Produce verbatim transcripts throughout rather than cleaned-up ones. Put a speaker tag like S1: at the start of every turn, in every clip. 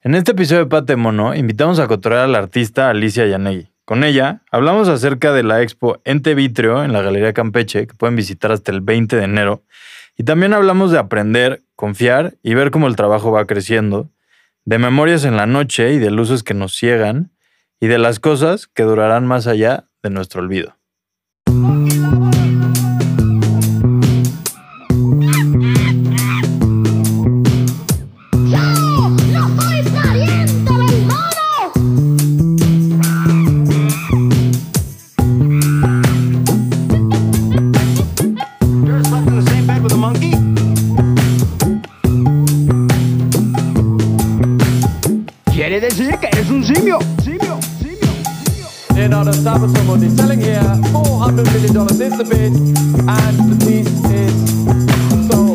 S1: En este episodio de Pate Mono, invitamos a cotorrear a la artista Alicia Yanegui. Con ella, hablamos acerca de la expo Ente Vitreo en la Galería Campeche, que pueden visitar hasta el veinte de enero. Y también hablamos de aprender, confiar y ver cómo el trabajo va creciendo, de memorias en la noche y de luces que nos ciegan, y de las cosas que durarán más allá de nuestro olvido.
S2: Quiere decir que es un simio, simio, simio, simio.
S3: In order to stop somebody selling here four hundred million dollars is the bid, and the piece is sold.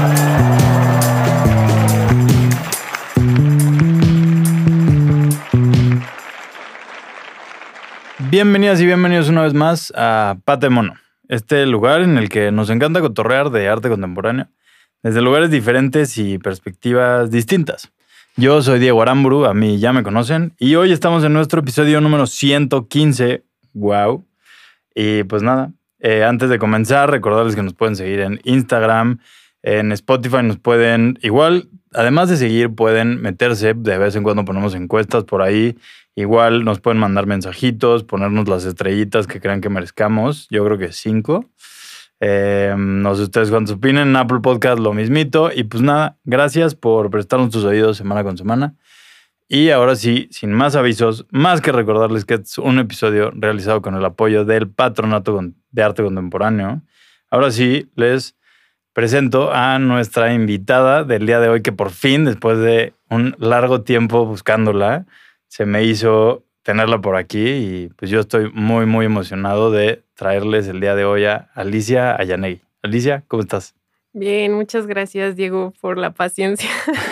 S1: Bienvenidas y bienvenidos una vez más a Pate Mono, este lugar en el que nos encanta cotorrear de arte contemporáneo desde lugares diferentes y perspectivas distintas. Yo soy Diego Aramburu, a mí ya me conocen, y hoy estamos en nuestro episodio número ciento quince. ¡Wow! Y pues nada, eh, antes de comenzar, recordarles que nos pueden seguir en Instagram, en Spotify nos pueden, igual, además de seguir, pueden meterse, de vez en cuando ponemos encuestas por ahí, igual nos pueden mandar mensajitos, ponernos las estrellitas que crean que merezcamos, yo creo que cinco. Eh, no sé ustedes cuántos opinen. En Apple Podcast lo mismito. Y pues nada, gracias por prestarnos tus oídos semana con semana. Y ahora sí, sin más avisos, más que recordarles que es un episodio realizado con el apoyo del Patronato de Arte Contemporáneo. Ahora sí, les presento a nuestra invitada del día de hoy, que por fin, después de un largo tiempo buscándola, se me hizo tenerla por aquí y pues yo estoy muy, muy emocionado de traerles el día de hoy a Alicia Yanegui. Alicia, ¿cómo estás?
S4: Bien, muchas gracias, Diego, por la paciencia.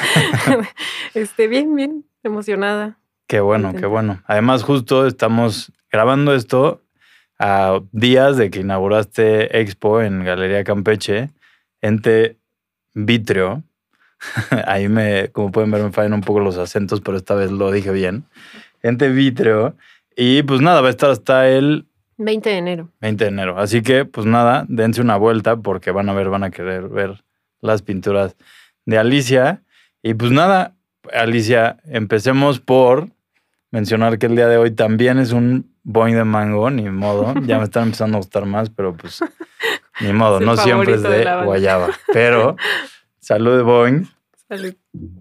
S4: este, bien, bien, emocionada.
S1: Qué bueno, qué bueno. Además, justo estamos grabando esto a días de que inauguraste Expo en Galería Campeche, Ente Vitreo. Ahí me, como pueden ver, me fallan un poco los acentos, pero esta vez lo dije bien. Ente Vitreo. Y pues nada, va a estar hasta el
S4: veinte de enero.
S1: veinte de enero. Así que, pues nada, dense una vuelta porque van a ver, van a querer ver las pinturas de Alicia. Y pues nada, Alicia, empecemos por mencionar que el día de hoy también es un boing de mango, ni modo. Ya me están empezando a gustar más, pero pues ni modo, no siempre es de, de guayaba. Pero salud de boing.
S4: Salud.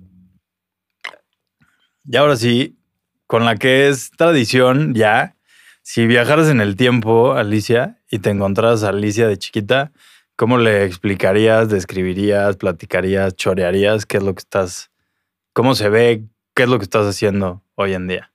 S1: Y ahora sí, con la que es tradición ya, si viajaras en el tiempo, Alicia, y te encontraras a Alicia de chiquita, ¿cómo le explicarías, describirías, platicarías, chorearías qué es lo que estás, cómo se ve, qué es lo que estás haciendo hoy en día?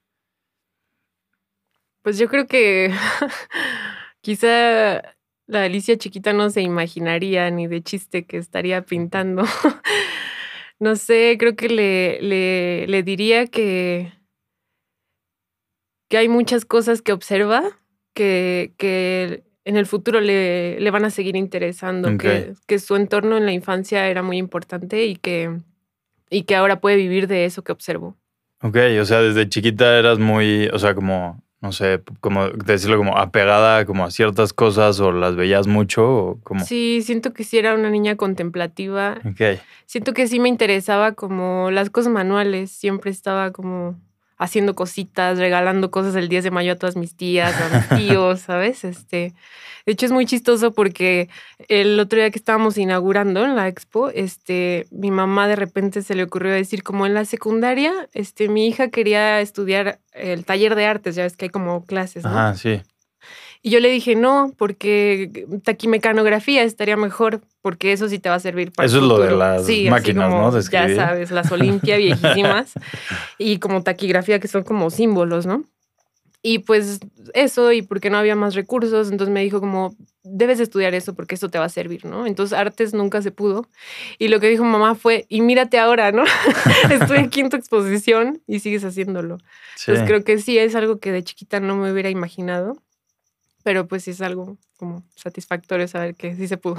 S4: Pues yo creo que quizá la Alicia chiquita no se imaginaría ni de chiste que estaría pintando. No sé, creo que le, le, le diría que... que hay muchas cosas que observa que, que en el futuro le, le van a seguir interesando,
S1: Okay.
S4: que, que su entorno en la infancia era muy importante y que, y que ahora puede vivir de eso que observó.
S1: Ok, o sea, desde chiquita eras muy, o sea, como, no sé, como decirlo, como apegada como a ciertas cosas o las veías mucho o como...
S4: Sí, siento que sí era una niña contemplativa.
S1: Ok.
S4: Siento que sí me interesaba como las cosas manuales, siempre estaba como... haciendo cositas, regalando cosas el diez de mayo a todas mis tías, a mis tíos, ¿sabes? Este, de hecho, es muy chistoso porque el otro día que estábamos inaugurando en la expo, este, mi mamá de repente se le ocurrió decir, como en la secundaria, este, mi hija quería estudiar el taller de artes, ya ves que hay como clases, ¿no?
S1: Ajá, sí.
S4: Y yo le dije, no, porque taquimecanografía estaría mejor, porque eso sí te va a servir para
S1: Eso
S4: el
S1: es lo
S4: futuro.
S1: de las
S4: sí,
S1: máquinas,
S4: así como,
S1: ¿no? De escribir.
S4: ya sabes, las Olimpia viejísimas y como taquigrafía, que son como símbolos, ¿no? Y pues eso, y porque no había más recursos, entonces me dijo como, debes estudiar eso porque eso te va a servir, ¿no? Entonces artes nunca se pudo. Y lo que dijo mamá fue, y mírate ahora, ¿no? Estoy aquí en tu exposición y sigues haciéndolo.
S1: Sí.
S4: Entonces creo que sí es algo que de chiquita no me hubiera imaginado. Pero pues sí es algo como satisfactorio saber que sí se pudo.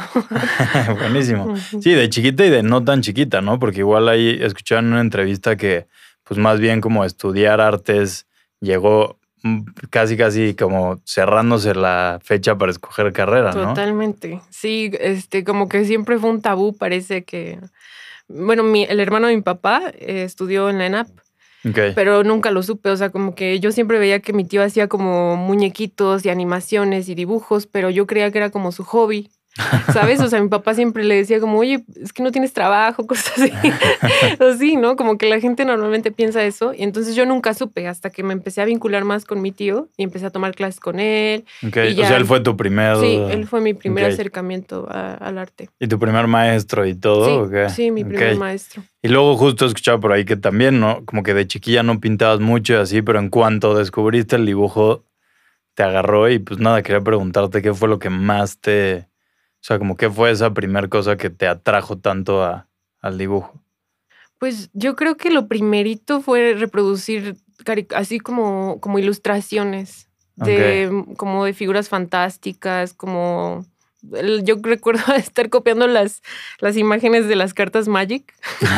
S1: Buenísimo. Sí, de chiquita y de no tan chiquita, ¿no? Porque igual ahí escuchaban en una entrevista que pues más bien como estudiar artes llegó casi casi como cerrándose la fecha para escoger carrera, ¿no?
S4: Totalmente. Sí, este, como que siempre fue un tabú, parece que... Bueno, mi, el hermano de mi papá eh, estudió en la ENAP,
S1: Okay.
S4: pero nunca lo supe. O sea, como que yo siempre veía que mi tío hacía como muñequitos y animaciones y dibujos, pero yo creía que era como su hobby. ¿Sabes? O sea, mi papá siempre le decía como, oye, es que no tienes trabajo, cosas así. Así, ¿no? Como que la gente normalmente piensa eso. Y entonces yo nunca supe hasta que me empecé a vincular más con mi tío y empecé a tomar clases con él.
S1: Okay.
S4: Y ya,
S1: o sea, él fue tu primer...
S4: Sí, él fue mi primer
S1: Okay.
S4: acercamiento a, al arte.
S1: ¿Y tu primer maestro y todo?
S4: Sí,
S1: ¿o qué?
S4: sí, mi primer
S1: Okay.
S4: maestro.
S1: Y luego justo escuchaba por ahí que también, ¿no? Como que de chiquilla no pintabas mucho y así, pero en cuanto descubriste el dibujo, te agarró y pues nada, quería preguntarte qué fue lo que más te... O sea, como qué fue esa primera cosa que te atrajo tanto a, al dibujo.
S4: Pues yo creo que lo primerito fue reproducir así como, como ilustraciones de okay. como de figuras fantásticas, como yo recuerdo estar copiando las, las imágenes de las cartas Magic.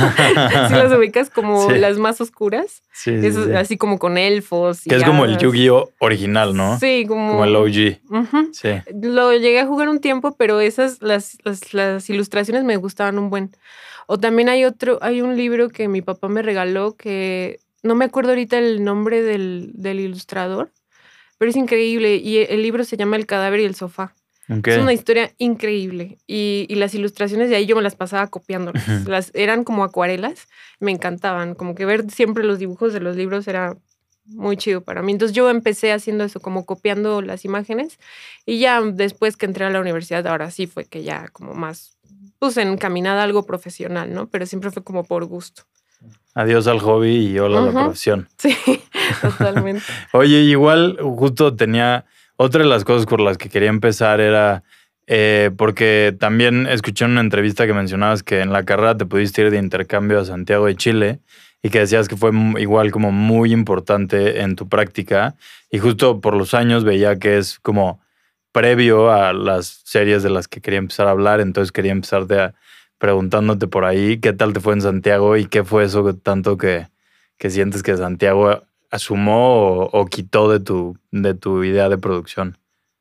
S4: Si las ubicas como sí. las más oscuras.
S1: Sí, sí,
S4: es,
S1: sí.
S4: Así como con elfos.
S1: Que y es hadas. Como el Yu-Gi-Oh original, ¿no?
S4: Sí, como...
S1: Como el O G.
S4: Uh-huh.
S1: Sí.
S4: Lo llegué a jugar un tiempo, pero esas, las, las, las ilustraciones me gustaban un buen. O también hay otro, hay un libro que mi papá me regaló que no me acuerdo ahorita el nombre del, del ilustrador, pero es increíble. Y el libro se llama El cadáver y el sofá. Okay. Es una historia increíble. Y, y las ilustraciones de ahí yo me las pasaba copiándolas. Uh-huh. Las, eran como acuarelas. Me encantaban. Como que ver siempre los dibujos de los libros era muy chido para mí. Entonces yo empecé haciendo eso, como copiando las imágenes. Y ya después que entré a la universidad, ahora sí fue que ya como más, pues encaminada a algo profesional, ¿no? Pero siempre fue como por gusto.
S1: Adiós al hobby y hola uh-huh. a la profesión.
S4: Sí, totalmente.
S1: Oye, igual justo tenía... Otra de las cosas por las que quería empezar era eh, porque también escuché en una entrevista que mencionabas que en la carrera te pudiste ir de intercambio a Santiago de Chile y que decías que fue igual como muy importante en tu práctica y justo por los años veía que es como previo a las series de las que quería empezar a hablar, entonces quería empezarte a, preguntándote por ahí qué tal te fue en Santiago y qué fue eso tanto que, que sientes que Santiago asumó o, o quitó de tu, de tu idea de producción.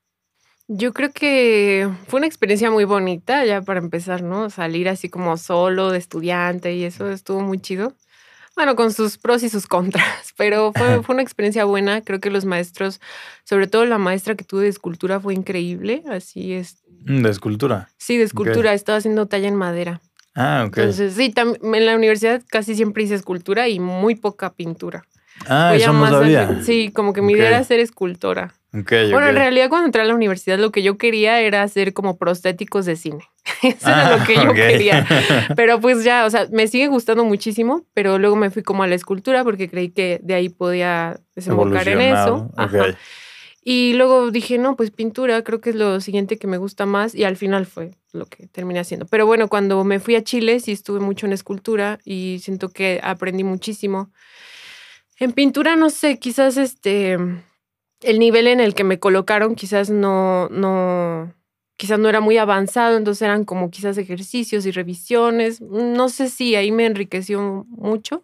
S4: Yo creo que fue una experiencia muy bonita, ya para empezar, ¿no? Salir así como solo de estudiante y eso estuvo muy chido. Bueno, con sus pros y sus contras, pero fue, fue una experiencia buena. Creo que los maestros, sobre todo la maestra que tuve de escultura fue increíble, así es.
S1: ¿De escultura?
S4: Sí, de escultura. Okay. Estaba haciendo talla en madera.
S1: Ah, ok.
S4: Entonces, sí, tam- en la universidad casi siempre hice escultura y muy poca pintura.
S1: Ah, Voy eso no sabía.
S4: Al, sí, como que mi okay. idea era ser escultora.
S1: Okay,
S4: bueno,
S1: okay.
S4: en realidad cuando entré a la universidad lo que yo quería era hacer como prostéticos de cine. Eso
S1: ah,
S4: era lo que yo
S1: okay.
S4: quería. Pero pues ya, o sea, me sigue gustando muchísimo, pero luego me fui como a la escultura porque creí que de ahí podía desembocar en eso.
S1: Okay.
S4: Ajá. Y luego dije, no, pues pintura creo que es lo siguiente que me gusta más y al final fue lo que terminé haciendo. Pero bueno, cuando me fui a Chile sí estuve mucho en escultura y siento que aprendí muchísimo. En pintura, no sé, quizás este, el nivel en el que me colocaron quizás no, no, quizás no era muy avanzado, entonces eran como quizás ejercicios y revisiones. No sé si ahí me enriqueció mucho,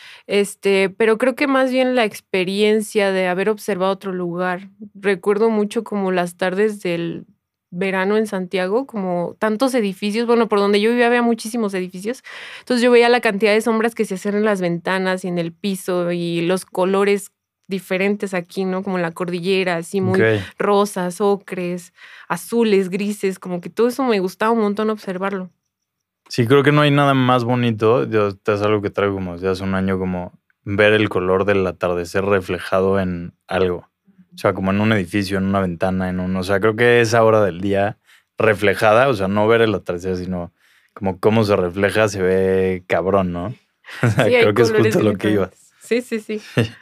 S4: este, pero creo que más bien la experiencia de haber observado otro lugar. Recuerdo mucho como las tardes del verano en Santiago, como tantos edificios, bueno, por donde yo vivía había muchísimos edificios, entonces yo veía la cantidad de sombras que se hacían en las ventanas y en el piso y los colores diferentes aquí, ¿no? Como la cordillera, así muy okay. rosas, ocres, azules, grises, como que todo eso me gustaba un montón observarlo.
S1: Sí, creo que no hay nada más bonito, yo, es algo que traigo como desde hace un año, como ver el color del atardecer reflejado en algo. O sea, como en un edificio, en una ventana, en un... O sea, creo que esa hora del día reflejada, o sea, no ver el atardecer, sino como cómo se refleja, se ve cabrón, ¿no? O sea,
S4: sí,
S1: creo que es justo lo que iba.
S4: Sí, sí, sí.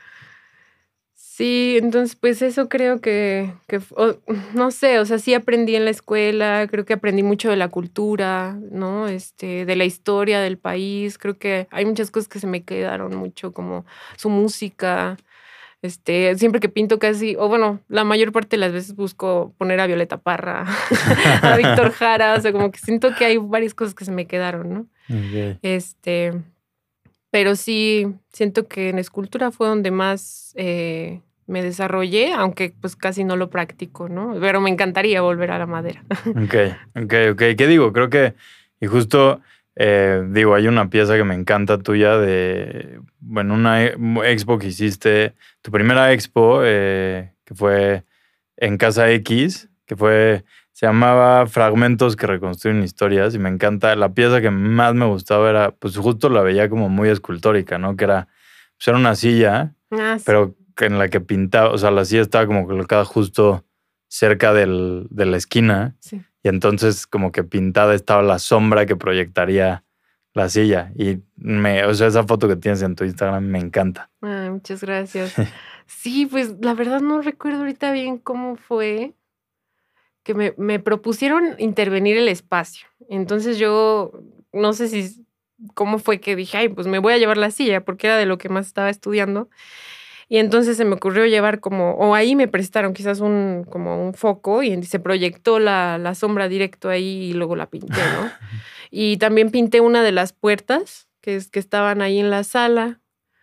S4: Sí, entonces, pues eso creo que, que oh, no sé, o sea, sí aprendí en la escuela, creo que aprendí mucho de la cultura, ¿no? Este, de la historia del país, creo que hay muchas cosas que se me quedaron mucho, como su música. Este, siempre que pinto casi, o bueno, la mayor parte de las veces busco poner a Violeta Parra, a Víctor Jara, o sea, como que siento que hay varias cosas que se me quedaron, ¿no?
S1: Okay.
S4: Este, pero sí siento que en escultura fue donde más eh, me desarrollé, aunque pues casi no lo practico, ¿no? Pero me encantaría volver a la madera.
S1: Ok, ok, ok. ¿Qué digo? Creo que, y justo, eh, digo, hay una pieza que me encanta tuya de, bueno, una e- expo que hiciste, tu primera expo, eh, que fue en Casa X, que fue, se llamaba Fragmentos que reconstruyen historias, y me encanta, la pieza que más me gustaba era, pues justo la veía como muy escultórica, ¿no? Que era, pues era una silla,
S4: Ah, sí.
S1: pero que en la que pintaba, o sea, la silla estaba como colocada justo cerca del, de la esquina,
S4: Sí.
S1: y entonces como que pintada estaba la sombra que proyectaría la silla. Y me, o sea, esa foto que tienes en tu Instagram me encanta.
S4: Ay, muchas gracias. Sí, pues la verdad no recuerdo ahorita bien cómo fue que me, me propusieron intervenir el espacio. Entonces yo no sé si cómo fue que dije, ay, pues me voy a llevar la silla, porque era de lo que más estaba estudiando. Y entonces se me ocurrió llevar como, o ahí me prestaron quizás un, como un foco y se proyectó la, la sombra directo ahí y luego la pinté, ¿no? Y también pinté una de las puertas que, es, que estaban ahí en la sala.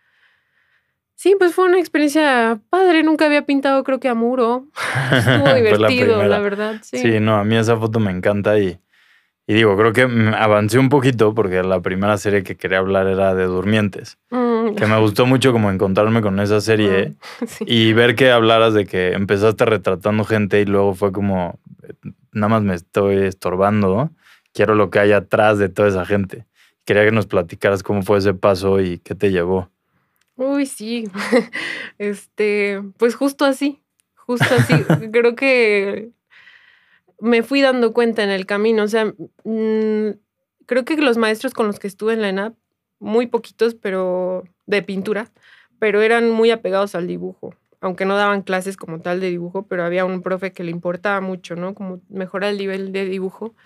S4: Sí, pues fue una experiencia padre. Nunca había pintado, creo que a muro. Estuvo
S1: Fue la
S4: divertido, la
S1: primera.
S4: verdad, sí.
S1: Sí, no, a mí esa foto me encanta y, y digo, creo que mm, avancé un poquito porque la primera serie que quería hablar era de Durmientes.
S4: Mm,
S1: Que me gustó mucho como encontrarme con esa serie
S4: ah, sí.
S1: y ver que hablaras de que empezaste retratando gente y luego fue como, nada más me estoy estorbando, quiero lo que hay atrás de toda esa gente. Quería que nos platicaras cómo fue ese paso y qué te llevó.
S4: Uy, sí. Este, pues justo así, justo así. Creo que me fui dando cuenta en el camino. O sea, mm, creo que los maestros con los que estuve en la ENAP, muy poquitos, pero de pintura, pero eran muy apegados al dibujo. Aunque no daban clases como tal de dibujo, pero había un profe que le importaba mucho, ¿no? Como mejorar el nivel de dibujo.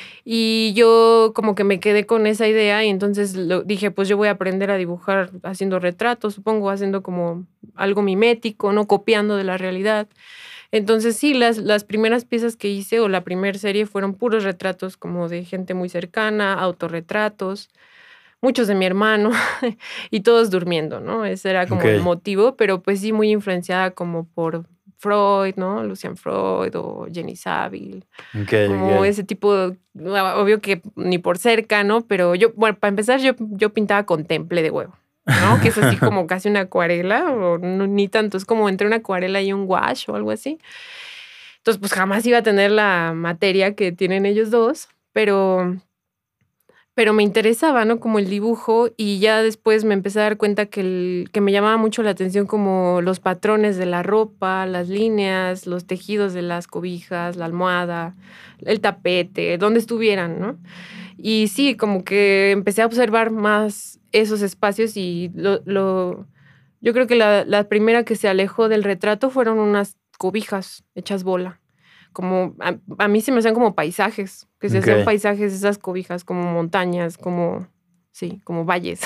S4: Y yo como que me quedé con esa idea y entonces lo, dije, pues yo voy a aprender a dibujar haciendo retratos, supongo, haciendo como algo mimético, ¿no? Copiando de la realidad. Entonces sí, las, las primeras piezas que hice o la primera serie fueron puros retratos como de gente muy cercana, autorretratos, muchos de mi hermano y todos durmiendo, ¿no? Ese era como
S1: Ok.
S4: el motivo, pero pues sí muy influenciada como por Freud, ¿no? Lucian Freud o Jenny Saville,
S1: Ok,
S4: como
S1: ok.
S4: ese tipo, de- obvio que ni por cerca, ¿no? Pero yo, bueno, para empezar yo, yo pintaba con temple de huevo, ¿no? Que es así como casi una acuarela, o no, ni tanto, es como entre una acuarela y un wash o algo así. Entonces, pues jamás iba a tener la materia que tienen ellos dos, pero, pero me interesaba, ¿no? Como el dibujo y ya después me empecé a dar cuenta que, el, que me llamaba mucho la atención como los patrones de la ropa, las líneas, los tejidos de las cobijas, la almohada, el tapete, donde estuvieran, ¿no? Y sí, como que empecé a observar más esos espacios y lo, lo yo creo que la, la primera que se alejó del retrato fueron unas cobijas hechas bola. Como a, a mí se me hacían como paisajes, que se hacían
S1: Ok.
S4: paisajes esas cobijas, como montañas, como, sí, como valles.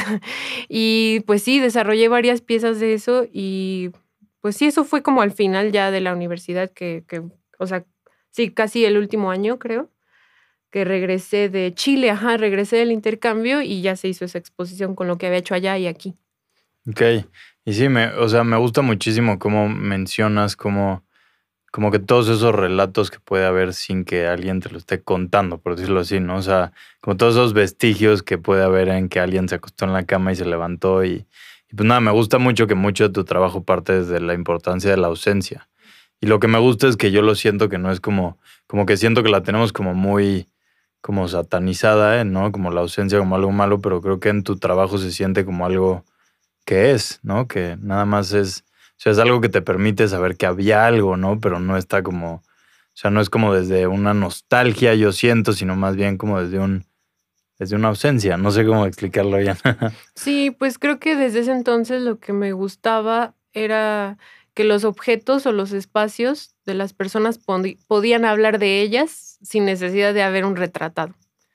S4: Y pues sí, desarrollé varias piezas de eso y pues sí, eso fue como al final ya de la universidad que, que o sea, sí, casi el último año, creo, que regresé de Chile, ajá, regresé del intercambio y ya se hizo esa exposición con lo que había hecho allá y aquí.
S1: Ok. Y sí, me, o sea, me gusta muchísimo cómo mencionas, cómo, como que todos esos relatos que puede haber sin que alguien te lo esté contando, por decirlo así, ¿no? O sea, como todos esos vestigios que puede haber en que alguien se acostó en la cama y se levantó y, y pues nada, me gusta mucho que mucho de tu trabajo parte desde la importancia de la ausencia. Y lo que me gusta es que yo lo siento que no es como, como que siento que la tenemos como muy, como satanizada, ¿eh? ¿No? Como la ausencia como algo malo, pero creo que en tu trabajo se siente como algo que es, ¿no? Que nada más es, o sea, es algo que te permite saber que había algo, ¿no? Pero no está como, o sea, no es como desde una nostalgia, yo siento, sino más bien como desde un, desde una ausencia. No sé cómo explicarlo bien.
S4: Sí, pues creo que desde ese entonces lo que me gustaba era que los objetos o los espacios de las personas podi- podían hablar de ellas sin necesidad de haber un retratado.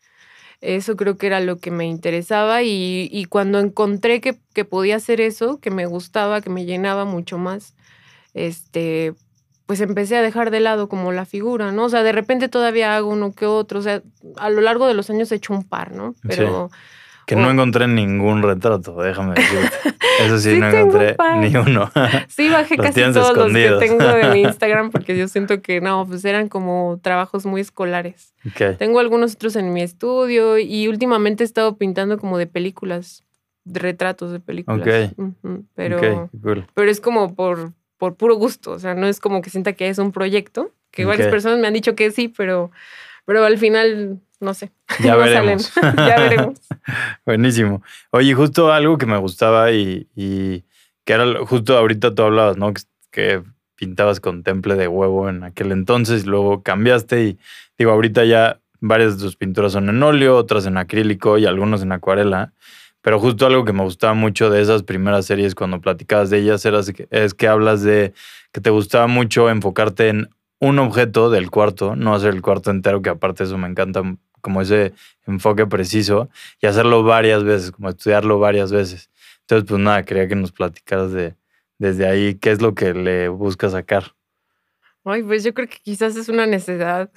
S4: Eso creo que era lo que me interesaba y, y cuando encontré que, que podía hacer eso, que me gustaba, que me llenaba mucho más, este, pues empecé a dejar de lado como la figura, ¿no? O sea, de repente todavía hago uno que otro, o sea, a lo largo de los años he hecho un par, ¿no?
S1: Sí.
S4: Pero
S1: Que
S4: o-
S1: no encontré ningún retrato, déjame decirte. Eso sí,
S4: Sí
S1: no
S4: tengo
S1: encontré
S4: un par.
S1: ni uno.
S4: Sí, bajé
S1: Los
S4: casi
S1: tienes
S4: todos
S1: escondidos.
S4: los que tengo de mi Instagram porque yo siento que no, pues eran como trabajos muy escolares.
S1: Ok,
S4: Tengo algunos otros en mi estudio y últimamente he estado pintando como de películas, de retratos de películas.
S1: Ok.
S4: Ujú, pero,
S1: ok, cool.
S4: pero es como por, por puro gusto, o sea, no es como que sienta que es un proyecto, que varias
S1: Ok.
S4: personas me han dicho que sí, pero, pero al final, no sé,
S1: Ya
S4: no
S1: veremos.
S4: salen. Ya veremos.
S1: Buenísimo. Oye, justo algo que me gustaba y, y que era lo- justo ahorita tú hablabas, ¿no? Que, que pintabas con temple de huevo en aquel entonces y luego cambiaste y digo, ahorita ya varias de tus pinturas son en óleo, otras en acrílico y algunos en acuarela. Pero justo algo que me gustaba mucho de esas primeras series cuando platicabas de ellas era que- es que hablas de que te gustaba mucho enfocarte en un objeto del cuarto, no hacer el cuarto entero, que aparte eso me encanta, como ese enfoque preciso y hacerlo varias veces, como estudiarlo varias veces. Entonces, pues nada, quería que nos platicaras de desde ahí qué es lo que le buscas sacar.
S4: Ay, pues yo creo que quizás es una necesidad.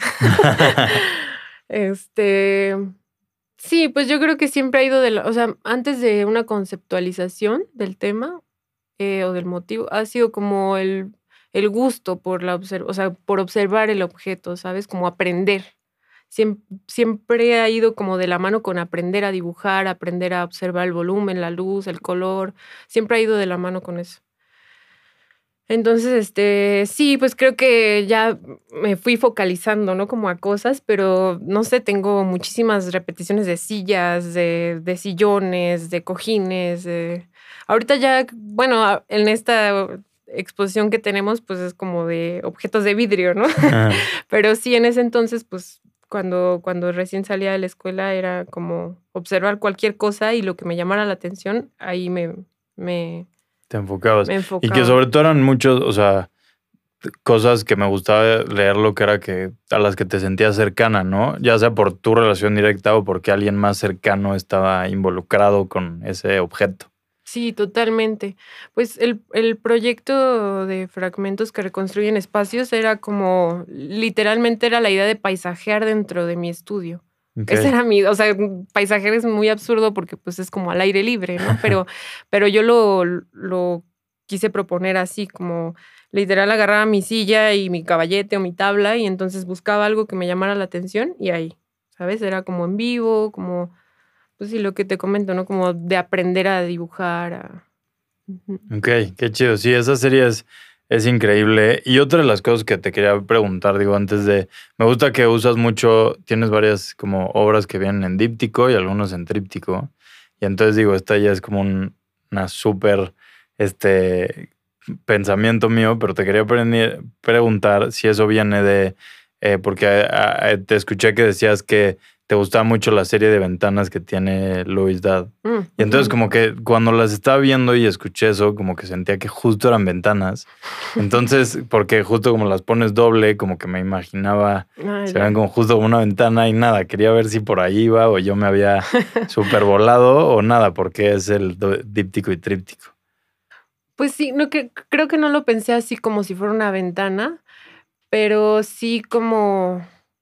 S4: Este, sí, pues yo creo que siempre ha ido de la, o sea, antes de una conceptualización del tema eh, o del motivo, ha sido como el, el gusto por la observ- o sea, por observar el objeto, ¿sabes? Como aprender. Siem- siempre ha ido como de la mano con aprender a dibujar, aprender a observar el volumen, la luz, el color. Siempre ha ido de la mano con eso. Entonces, este, sí, pues creo que ya me fui focalizando, ¿no? Como a cosas, pero no sé, tengo muchísimas repeticiones de sillas, de, de sillones, de cojines. de- Ahorita ya, bueno, a- en esta exposición que tenemos, pues es como de objetos de vidrio, ¿no? Pero sí, en ese entonces, pues cuando, cuando recién salía de la escuela era como observar cualquier cosa y lo que me llamara la atención, ahí me, me,
S1: Te enfocabas.
S4: me
S1: Y que
S4: enfocaba.
S1: sobre todo eran muchos, o sea, cosas que me gustaba leer lo que era que a las que te sentías cercana, ¿no? Ya sea por tu relación directa o porque alguien más cercano estaba involucrado con ese objeto.
S4: Sí, totalmente. Pues el, el proyecto de fragmentos que reconstruyen espacios era como, literalmente era la idea de paisajear dentro de mi estudio.
S1: Ok.
S4: Ese era mi, o sea, paisajear es muy absurdo porque pues es como al aire libre, ¿no? Pero, pero yo lo, lo quise proponer así, como literal agarraba mi silla y mi caballete o mi tabla y entonces buscaba algo que me llamara la atención y ahí, ¿sabes? Era como en vivo, como pues sí, lo que te comento, ¿no? Como de aprender a dibujar. A... Ujú.
S1: Ok, qué chido. Sí, esa serie es, es increíble. Y otra de las cosas que te quería preguntar, digo, antes de... Me gusta que usas mucho, tienes varias como obras que vienen en díptico y algunos en tríptico. Y entonces digo, esta ya es como un- una súper, este, pensamiento mío, pero te quería pre- preguntar si eso viene de... eh, porque ah, ah, te escuché que decías que te gustaba mucho la serie de ventanas que tiene Louis Dad.
S4: Mm,
S1: Y entonces
S4: ujú.
S1: como que cuando las estaba viendo y escuché eso, como que sentía que justo eran ventanas. Entonces, porque justo como las pones doble, como que me imaginaba,
S4: Ah,
S1: se
S4: ya.
S1: ven como justo como una ventana y nada. Quería ver si por ahí iba o yo me había súper volado o nada, porque es el do- díptico y tríptico.
S4: Pues sí, no, que, creo que no lo pensé así como si fuera una ventana, pero sí como,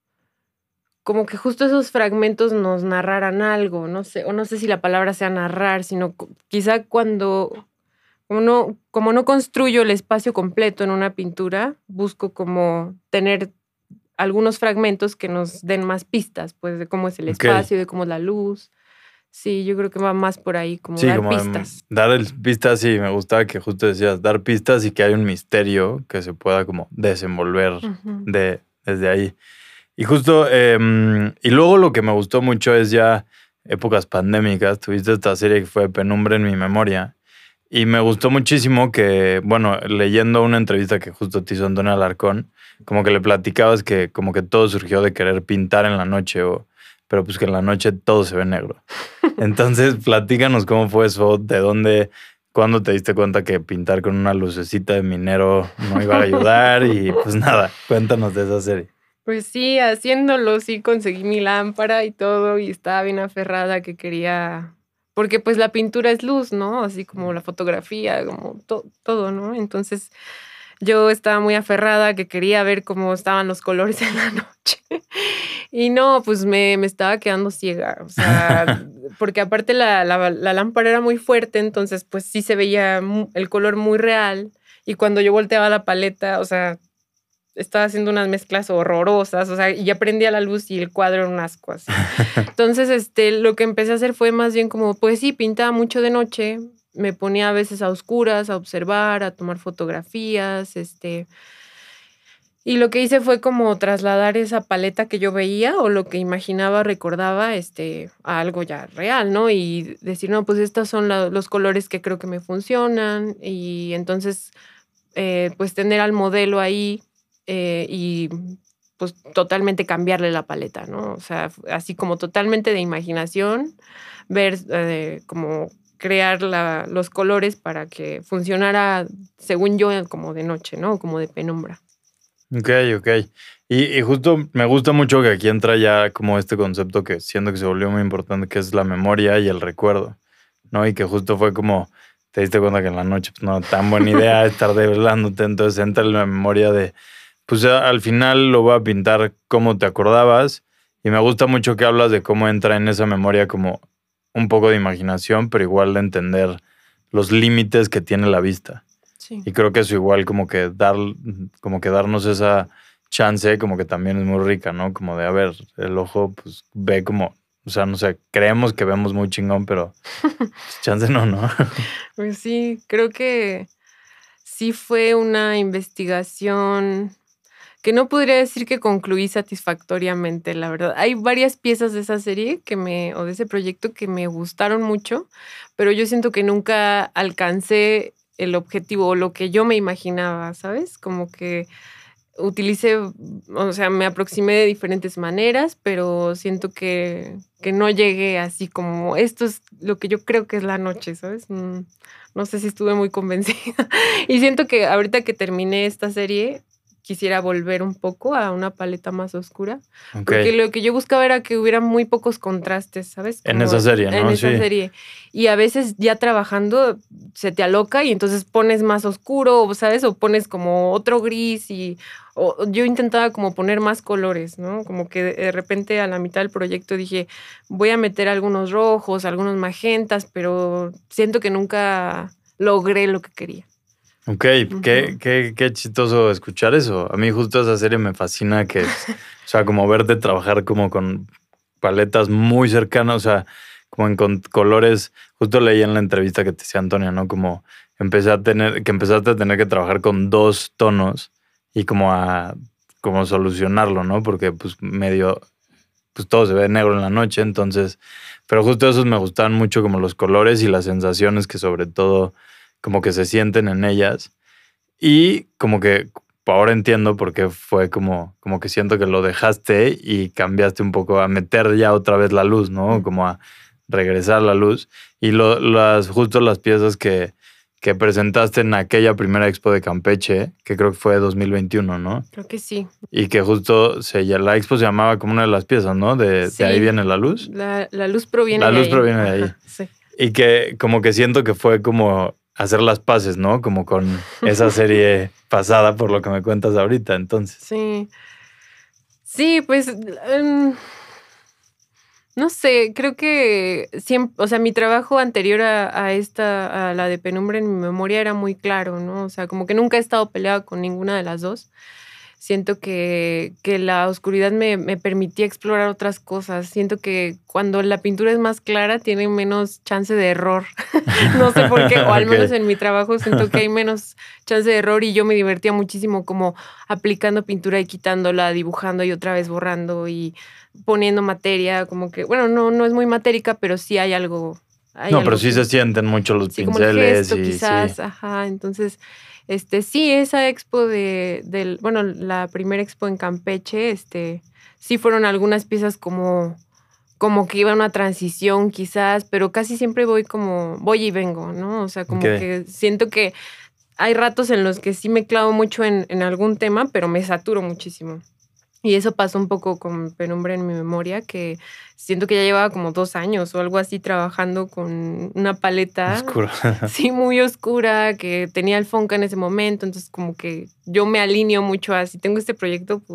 S4: como que justo esos fragmentos nos narraran algo, no sé, o no sé si la palabra sea narrar, sino co- quizá cuando uno, como no construyo el espacio completo en una pintura, busco como tener algunos fragmentos que nos den más pistas, pues, de cómo es el
S1: Ok.
S4: espacio, de cómo es la luz. Sí, yo creo que va más por ahí, como
S1: Sí,
S4: dar
S1: como de,
S4: pistas.
S1: dar el, pistas, sí, me gustaba que justo decías, dar pistas y que hay un misterio que se pueda como desenvolver
S4: Ujú.
S1: de, desde ahí. Y justo, em, y luego lo que me gustó mucho es ya épocas pandémicas. Tuviste esta serie que fue Penumbra en mi memoria. Y me gustó muchísimo que, bueno, leyendo una entrevista que justo te hizo Antonio Alarcón, como que le platicabas que como que todo surgió de querer pintar en la noche, o, pero pues que en la noche todo se ve negro. Entonces, platícanos cómo fue eso, de dónde, cuándo te diste cuenta que pintar con una lucecita de minero no iba a ayudar y pues nada, cuéntanos de esa serie.
S4: Pues sí, haciéndolo, sí conseguí mi lámpara y todo, y estaba bien aferrada que quería, porque pues la pintura es luz, ¿no? Así como la fotografía, como to- todo, ¿no? Entonces yo estaba muy aferrada que quería ver cómo estaban los colores en la noche. Y no, pues me, me estaba quedando ciega, o sea, porque aparte la, la, la lámpara era muy fuerte, entonces pues sí se veía mu- el color muy real. Y cuando yo volteaba la paleta, o sea, estaba haciendo unas mezclas horrorosas, o sea, y ya prendía la luz y el cuadro era un asco así. Entonces, este, lo que empecé a hacer fue más bien como, pues sí, pintaba mucho de noche, me ponía a veces a oscuras, a observar, a tomar fotografías, este... Y lo que hice fue como trasladar esa paleta que yo veía o lo que imaginaba, recordaba, este, a algo ya real, ¿no? Y decir, no, pues estos son la- los colores que creo que me funcionan. Y entonces, eh, pues tener al modelo ahí eh, y pues totalmente cambiarle la paleta, ¿no? O sea, f- así como totalmente de imaginación, ver eh, como crear la- los colores para que funcionara, según yo, como de noche, ¿no? Como de penumbra.
S1: Ok, ok. Y, y justo me gusta mucho que aquí entra ya como este concepto que siento que se volvió muy importante, que es la memoria y el recuerdo, ¿no? Y que justo fue como, te diste cuenta que en la noche, pues no, tan buena idea estar develándote, entonces entra en la memoria de, pues a- al final lo voy a pintar como te acordabas, y me gusta mucho que hablas de cómo entra en esa memoria como un poco de imaginación, pero igual de entender los límites que tiene la vista.
S4: Sí.
S1: Y creo que eso igual como que dar, como que darnos esa chance, como que también es muy rica, ¿no? Como de, a ver, el ojo pues ve como, o sea, no sé, creemos que vemos muy chingón, pero pues, chance no, ¿no?
S4: Pues sí, creo que sí fue una investigación que no podría decir que concluí satisfactoriamente, la verdad. Hay varias piezas de esa serie que me, o de ese proyecto que me gustaron mucho, pero yo siento que nunca alcancé el objetivo o lo que yo me imaginaba, ¿sabes? Como que utilicé, o sea, me aproximé de diferentes maneras, pero siento que, que no llegué así como, esto es lo que yo creo que es la noche, ¿sabes? Mm, No sé si estuve muy convencida. Y siento que ahorita que terminé esta serie, quisiera volver un poco a una paleta más oscura,
S1: Ok.
S4: porque lo que yo buscaba era que hubiera muy pocos contrastes, ¿sabes?
S1: En
S4: Como
S1: esa serie,
S4: en
S1: ¿no?
S4: esa
S1: Sí.
S4: serie. Y a veces ya trabajando se te aloca y entonces pones más oscuro, ¿sabes? O pones como otro gris y o- yo intentaba como poner más colores, ¿no? Como que de repente a la mitad del proyecto dije, voy a meter algunos rojos, algunos magentas, pero siento que nunca logré lo que quería.
S1: Ok,
S4: Ujú.
S1: qué, qué, qué chistoso escuchar eso. A mí justo esa serie me fascina que es, o sea, como verte trabajar como con paletas muy cercanas, o sea, como en con colores. Justo leí en la entrevista que te decía Antonia, ¿no? Como empecé a tener, que empezaste a tener que trabajar con dos tonos y como a, como solucionarlo, ¿no? Porque pues medio, pues todo se ve negro en la noche, entonces, pero justo esos me gustaban mucho como los colores y las sensaciones que sobre todo como que se sienten en ellas. Y como que ahora entiendo por qué fue como, como que siento que lo dejaste y cambiaste un poco a meter ya otra vez la luz, ¿no?
S4: Mm.
S1: Como a regresar la luz. Y lo, las, justo las piezas que, que presentaste en aquella primera expo de Campeche, que creo que fue dos mil veintiuno, ¿no?
S4: Creo que sí.
S1: Y que justo se, la expo se llamaba como una de las piezas, ¿no? De, de ahí
S4: Sí,
S1: viene la luz.
S4: La, la luz proviene
S1: La
S4: de
S1: luz
S4: ahí.
S1: proviene de ahí.
S4: Ajá, sí.
S1: Y que como que siento que fue como hacer las paces, ¿no? Como con esa serie pasada, por lo que me cuentas ahorita, entonces.
S4: Sí. Sí, pues em, no sé, creo que siempre, o sea, mi trabajo anterior a, a esta, a la de Penumbra en mi memoria era muy claro, ¿no? O sea, como que nunca he estado peleada con ninguna de las dos. Siento que, que la oscuridad me, me permitía explorar otras cosas. Siento que cuando la pintura es más clara tiene menos chance de error. No sé por qué, o al menos
S1: Ok.
S4: en mi trabajo siento que hay menos chance de error y yo me divertía muchísimo como aplicando pintura y quitándola, dibujando y otra vez borrando y poniendo materia, como que, bueno, no, no es muy matérica, pero sí hay algo, hay
S1: No, pero
S4: algo
S1: sí
S4: que,
S1: se sienten mucho los
S4: sí, como el
S1: pinceles
S4: gesto
S1: y sí.
S4: quizás, ajá, entonces, este, sí, esa expo de, del, bueno, la primera expo en Campeche, este, sí fueron algunas piezas como, como que iba una transición quizás, pero casi siempre voy como, voy y vengo, ¿no? O sea, como
S1: Ok.
S4: que siento que hay ratos en los que sí me clavo mucho en, en algún tema, pero me saturo muchísimo. Y eso pasó un poco con Penumbra en mi memoria, que siento que ya llevaba como dos años o algo así trabajando con una paleta,
S1: Oscuro.
S4: sí, muy oscura, que tenía el Fonca en ese momento. Entonces, como que yo me alineo mucho a si tengo este proyecto, pues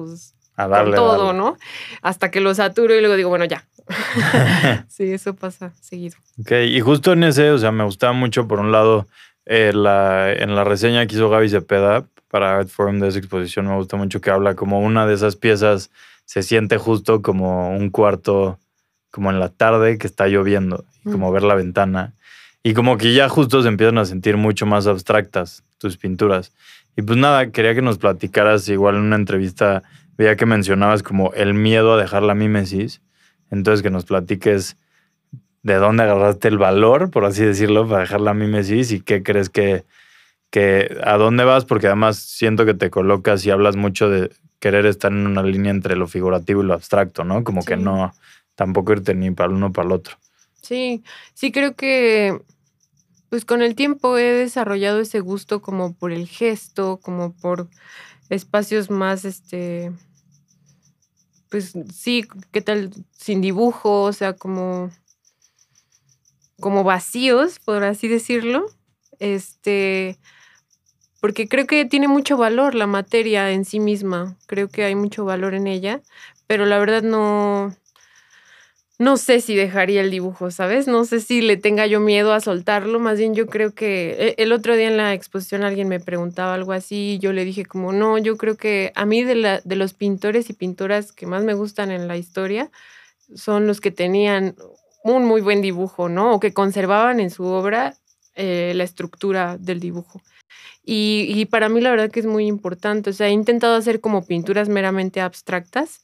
S1: A darle,
S4: con todo,
S1: darle.
S4: ¿no? Hasta que lo saturo y luego digo, bueno, ya. Sí, eso pasa seguido.
S1: Ok, y justo en ese, o sea, me gustaba mucho, por un lado, eh, la, en la reseña que hizo Gaby Cepeda para Art Forum de esa exposición, me gusta mucho que habla como una de esas piezas se siente justo como un cuarto, como en la tarde que está lloviendo, y como
S4: Mm.
S1: ver la ventana. Y como que ya justo se empiezan a sentir mucho más abstractas tus pinturas. Y pues nada, quería que nos platicaras, igual en una entrevista, veía que mencionabas como el miedo a dejar la mímesis. Entonces que nos platiques de dónde agarraste el valor, por así decirlo, para dejar la mímesis y qué crees que, que a dónde vas, porque además siento que te colocas y hablas mucho de querer estar en una línea entre lo figurativo y lo abstracto, ¿no? Como que
S4: Sí.
S1: no, tampoco irte ni para el uno para el otro.
S4: Sí, sí creo que pues con el tiempo he desarrollado ese gusto como por el gesto, como por espacios más, este, pues sí, ¿qué tal? Sin dibujo, o sea, como, como vacíos, por así decirlo. Este, porque creo que tiene mucho valor la materia en sí misma. Creo que hay mucho valor en ella, pero la verdad no, no sé si dejaría el dibujo, ¿sabes? No sé si le tenga yo miedo a soltarlo. Más bien yo creo que e- el otro día en la exposición alguien me preguntaba algo así y yo le dije como, no, yo creo que a mí de, la, de los pintores y pintoras que más me gustan en la historia son los que tenían un muy buen dibujo, ¿no? O que conservaban en su obra eh, la estructura del dibujo. Y, y para mí la verdad que es muy importante. O sea, he intentado hacer como pinturas meramente abstractas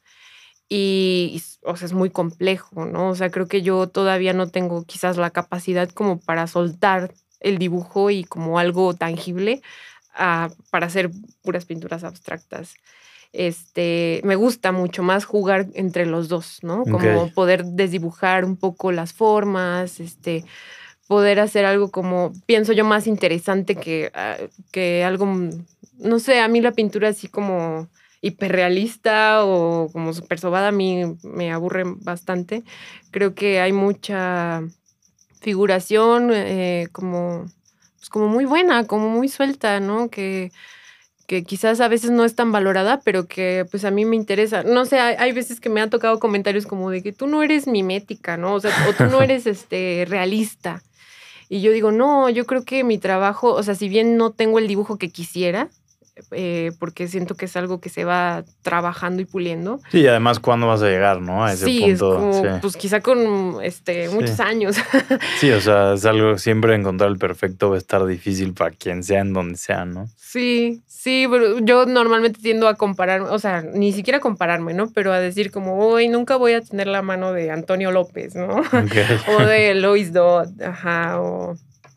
S4: y, y s- o sea, es muy complejo, ¿no? O sea, creo que yo todavía no tengo quizás la capacidad como para soltar el dibujo y como algo tangible ah, para hacer puras pinturas abstractas. Este, me gusta mucho más jugar entre los dos, ¿no?
S1: Ok.
S4: Como poder desdibujar un poco las formas, este, poder hacer algo como, pienso yo, más interesante que, ah, que algo, mm, no sé, a mí la pintura así como hiperrealista o como súper sobada a mí me aburre bastante. Creo que hay mucha figuración eh, como, pues como muy buena, como muy suelta, ¿no? Que, que quizás a veces no es tan valorada, pero que pues a mí me interesa. No sé, hay, hay veces que me han tocado comentarios como de que tú no eres mimética, ¿no? O sea, o tú no eres este, realista. Y yo digo, no, yo creo que mi trabajo, o sea, si bien no tengo el dibujo que quisiera, eh, porque siento que es algo que se va trabajando y puliendo.
S1: Sí, y además, ¿cuándo vas a llegar, no? A ese
S4: Sí, es
S1: punto, sí.
S4: como, pues quizá con este,
S1: Sí.
S4: muchos años.
S1: Sí, o sea, es algo, siempre encontrar el perfecto va a estar difícil para quien sea, en donde sea, ¿no?
S4: Sí, sí, pero yo normalmente tiendo a comparar, o sea, ni siquiera compararme, ¿no? Pero a decir como, hoy nunca voy a tener la mano de Antonio López, ¿no?
S1: Ok.
S4: O de Lois Dodd, ajá, o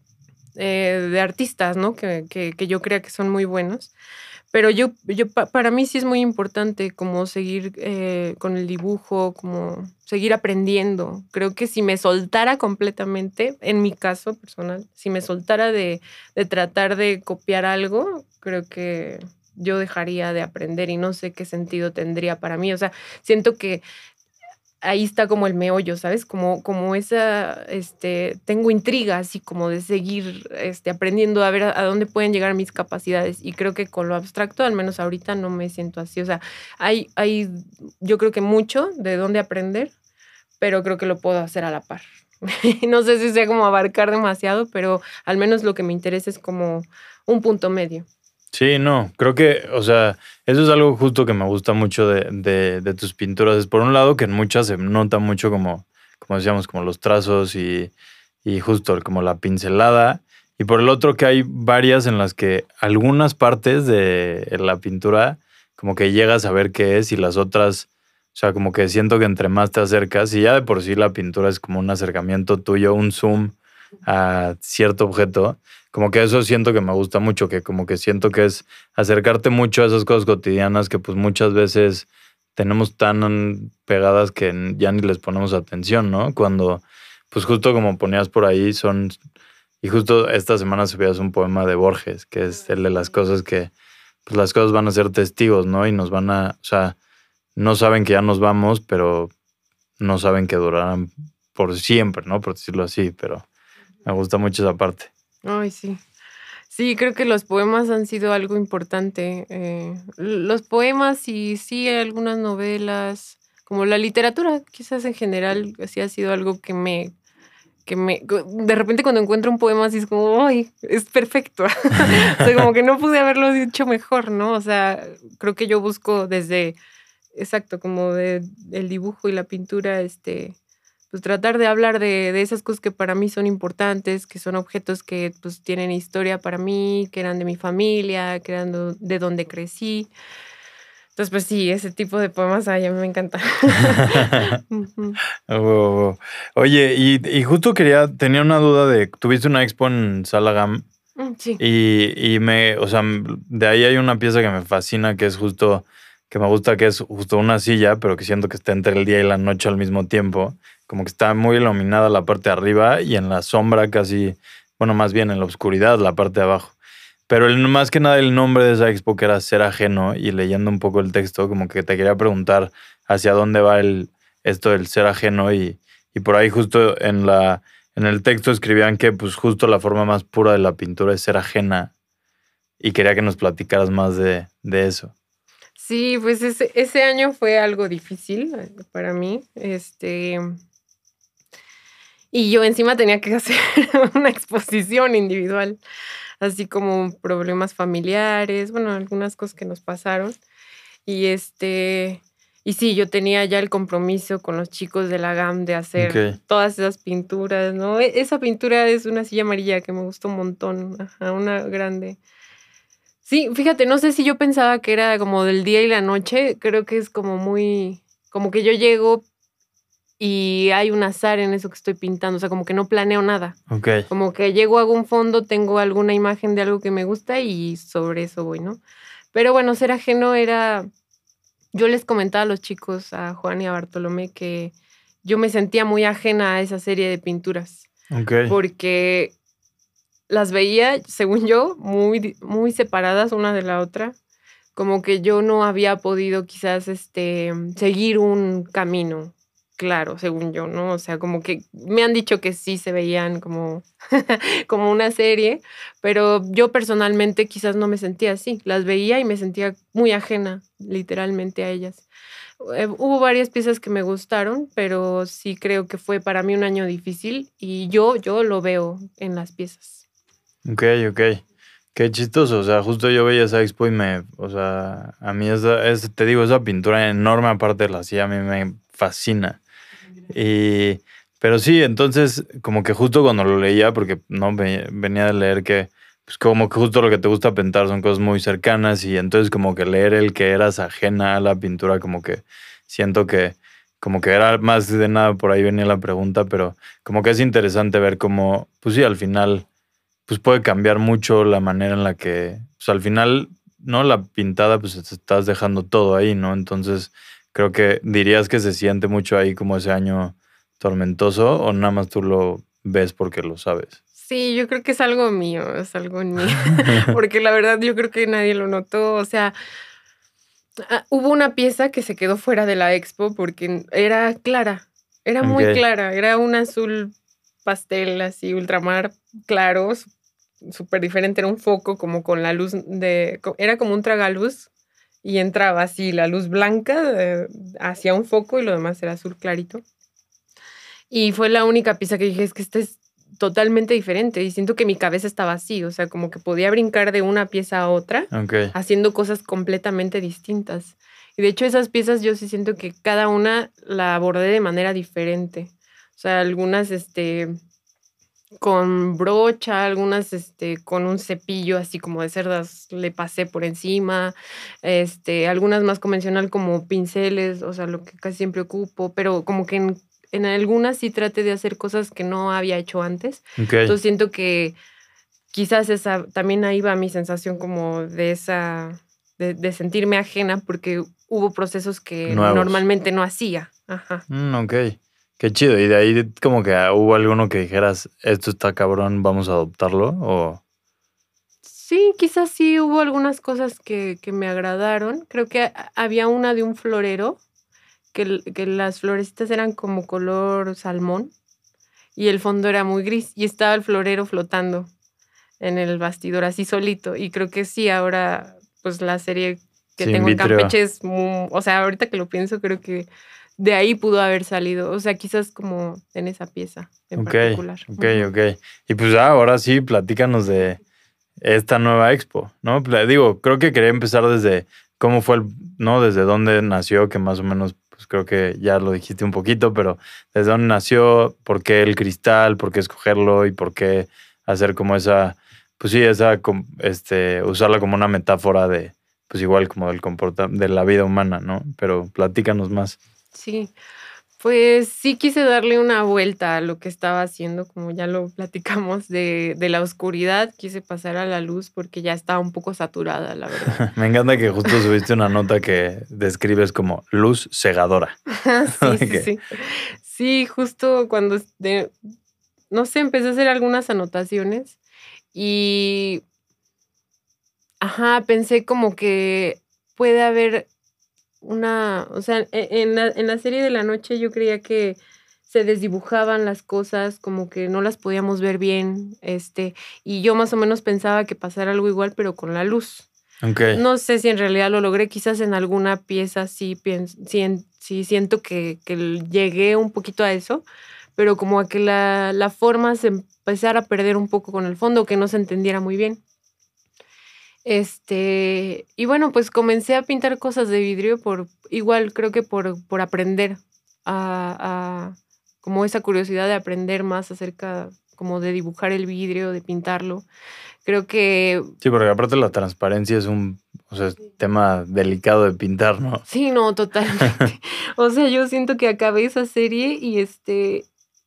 S4: eh, de artistas, ¿no? Que, que, que yo crea que son muy buenos. Pero yo, yo pa- para mí sí es muy importante como seguir eh, con el dibujo, como seguir aprendiendo. Creo que si me soltara completamente, en mi caso personal, si me soltara de, de tratar de copiar algo, creo que yo dejaría de aprender y no sé qué sentido tendría para mí. O sea, siento que ahí está como el meollo, ¿sabes? Como, como esa, este, tengo intriga así como de seguir este, aprendiendo a ver a, a dónde pueden llegar mis capacidades. Y creo que con lo abstracto, al menos ahorita, no me siento así. O sea, hay, hay yo creo que mucho de dónde aprender, pero creo que lo puedo hacer a la par. No sé si sea como abarcar demasiado, pero al menos lo que me interesa es como un punto medio.
S1: Sí, no, creo que, o sea, eso es algo justo que me gusta mucho de, de, de tus pinturas. Es por un lado que en muchas se nota mucho como, como decíamos, como los trazos y, y justo como la pincelada. Y por el otro que hay varias en las que algunas partes de la pintura como que llegas a ver qué es y las otras, o sea, como que siento que entre más te acercas, y ya de por sí la pintura es como un acercamiento tuyo, un zoom a cierto objeto, como que eso siento que me gusta mucho, que como que siento que es acercarte mucho a esas cosas cotidianas que pues muchas veces tenemos tan pegadas que n- ya ni les ponemos atención, ¿no? Cuando, pues justo como ponías por ahí, son, y justo esta semana subías un poema de Borges, que es el de las cosas que, pues las cosas van a ser testigos, ¿no? Y nos van a, o sea, no saben que ya nos vamos, pero no saben que durarán por siempre, ¿no? Por decirlo así, pero me gusta mucho esa parte.
S4: Ay, sí. Sí, creo que los poemas han sido algo importante. Eh, los poemas y sí, algunas novelas, como la literatura, quizás en general, sí ha sido algo que me, que me, de repente cuando encuentro un poema así es como, ¡ay! Es perfecto. O sea, como que no pude haberlo dicho mejor, ¿no? O sea, creo que yo busco desde, exacto, como de, el dibujo y la pintura, este, pues tratar de hablar de, de esas cosas que para mí son importantes, que son objetos que pues tienen historia para mí, que eran de mi familia, que eran do- de donde crecí. Entonces, pues sí, ese tipo de poemas, ay, a mí me encanta. Ujú.
S1: Oh, oye, y, y justo quería, tenía una duda de, tuviste una expo en Sala GAM
S4: Mm, Sí.
S1: y, y me, o sea, de ahí hay una pieza que me fascina, que es justo, que me gusta, que es justo una silla, pero que siento que está entre el día y la noche al mismo tiempo, como que está muy iluminada la parte de arriba y en la sombra casi, bueno, más bien en la oscuridad la parte de abajo. Pero el, más que nada el nombre de esa expo que era Ser Ajeno y leyendo un poco el texto, como que te quería preguntar hacia dónde va el, esto del ser ajeno y, y por ahí justo en la en el texto escribían que pues justo la forma más pura de la pintura es ser ajena y quería que nos platicaras más de, de eso.
S4: Sí, pues ese, ese año fue algo difícil eh, para mí. Este, y yo encima tenía que hacer una exposición individual, así como problemas familiares, bueno, algunas cosas que nos pasaron. Y este, y sí, yo tenía ya el compromiso con los chicos de la GAM de hacer
S1: Ok,
S4: todas esas pinturas, ¿no? E- Esa pintura es una silla amarilla que me gustó un montón, ajá, una grande. Sí, fíjate, no sé si yo pensaba que era como del día y la noche, creo que es como muy, como que yo llego y hay un azar en eso que estoy pintando, o sea, como que no planeo nada,
S1: ok,
S4: como que llego, hago un fondo, tengo alguna imagen de algo que me gusta y sobre eso voy, ¿no? Pero bueno, ser ajeno era, yo les comentaba a los chicos, a Juan y a Bartolomé, que yo me sentía muy ajena a esa serie de pinturas,
S1: ok,
S4: porque las veía, según yo, muy, di- muy separadas una de la otra, como que yo no había podido quizás este, seguir un camino claro, según yo, ¿no? O sea, como que me han dicho que sí se veían como, como una serie, pero yo personalmente quizás no me sentía así. Las veía y me sentía muy ajena, literalmente, a ellas. Eh, hubo varias piezas que me gustaron, pero sí creo que fue para mí un año difícil y yo, yo lo veo en las piezas.
S1: ok, ok. Qué chistoso, o sea, justo yo veía esa expo y me, o sea, a mí esa, es, te digo, esa pintura enorme aparte de la silla a mí me fascina. Y, pero sí, entonces, como que justo cuando lo leía, porque no Ve- venía de leer que, pues como que justo lo que te gusta pintar son cosas muy cercanas, y entonces como que leer el que eras ajena a la pintura, como que siento que, como que era más de nada, por ahí venía la pregunta, pero como que es interesante ver cómo, pues sí, al final, pues puede cambiar mucho la manera en la que, pues al final, ¿no? La pintada, pues te estás dejando todo ahí, ¿no? Entonces, creo que dirías que se siente mucho ahí como ese año tormentoso o nada más tú lo ves porque lo sabes.
S4: Sí, yo creo que es algo mío, es algo en mí, porque la verdad yo creo que nadie lo notó, o sea, ah, hubo una pieza que se quedó fuera de la expo porque era clara, era muy
S1: Ok,
S4: clara, era un azul pastel así, ultramar claro, s- súper diferente, era un foco como con la luz de, co- era como un tragaluz y entraba así la luz blanca de- hacia un foco y lo demás era azul clarito. Y fue la única pieza que dije, es que esta es totalmente diferente y siento que mi cabeza estaba así, o sea, como que podía brincar de una pieza a otra
S1: ok,
S4: haciendo cosas completamente distintas. Y de hecho esas piezas yo sí siento que cada una la abordé de manera diferente. O sea, algunas este con brocha, algunas este con un cepillo así como de cerdas le pasé por encima, este, algunas más convencional como pinceles, o sea, lo que casi siempre ocupo, pero como que en, en algunas sí traté de hacer cosas que no había hecho antes.
S1: ok.
S4: Entonces siento que quizás esa también ahí va mi sensación como de esa, de, de sentirme ajena porque hubo procesos que
S1: Nuevos.
S4: normalmente no hacía. Ajá.
S1: Mm, ok, qué chido. Y de ahí como que ah, hubo alguno que dijeras, esto está cabrón, vamos a adoptarlo. O,
S4: Sí, quizás sí hubo algunas cosas que, que me agradaron. Creo que a- había una de un florero, que, l- que las florecitas eran como color salmón y el fondo era muy gris y estaba el florero flotando. en el bastidor así solito. Y creo que sí, ahora pues la serie que
S1: Sin
S4: tengo en
S1: vitrio.
S4: Campeche es muy, o sea, ahorita que lo pienso, creo que de ahí pudo haber salido. O sea, quizás como en esa pieza en
S1: Ok,
S4: particular.
S1: ok,
S4: Ujú.
S1: ok. Y pues ah, ahora sí, platícanos de esta nueva expo, ¿no? Pla- Digo, creo que quería empezar desde cómo fue el, ¿no? Desde dónde nació, que más o menos, pues creo que ya lo dijiste un poquito, pero desde dónde nació, por qué el cristal, por qué escogerlo y por qué hacer como esa, pues sí, esa, com- este, usarla como una metáfora de, pues igual como del comporta de la vida humana, ¿no? Pero platícanos más.
S4: Sí, pues sí quise darle una vuelta a lo que estaba haciendo, como ya lo platicamos, de, de la oscuridad, quise pasar a la luz porque ya estaba un poco saturada, la verdad.
S1: Me encanta que justo subiste una nota que describes como luz cegadora.
S4: Sí,
S1: De
S4: sí,
S1: que-
S4: sí. Sí, justo cuando, de- no sé, empecé a hacer algunas anotaciones y, ajá, pensé como que puede haber una, o sea, e- en la, en la serie de la noche yo creía que se desdibujaban las cosas, como que no las podíamos ver bien, este, y yo más o menos pensaba que pasara algo igual, pero con la luz.
S1: Ok.
S4: No sé si en realidad lo logré, quizás en alguna pieza sí, pienso, sí, en- sí siento que, que l- llegué un poquito a eso, pero como a que la, la forma se empezara a perder un poco con el fondo, que no se entendiera muy bien. Este, y bueno, pues comencé a pintar cosas de vidrio por, igual creo que por, por aprender, a, a- como esa curiosidad de aprender más acerca como de dibujar el vidrio, de pintarlo. Creo que
S1: Sí, porque aparte la transparencia es un, o sea, es tema delicado de pintar, ¿no?
S4: sí, no, totalmente. O sea, yo siento que acabé esa serie y este,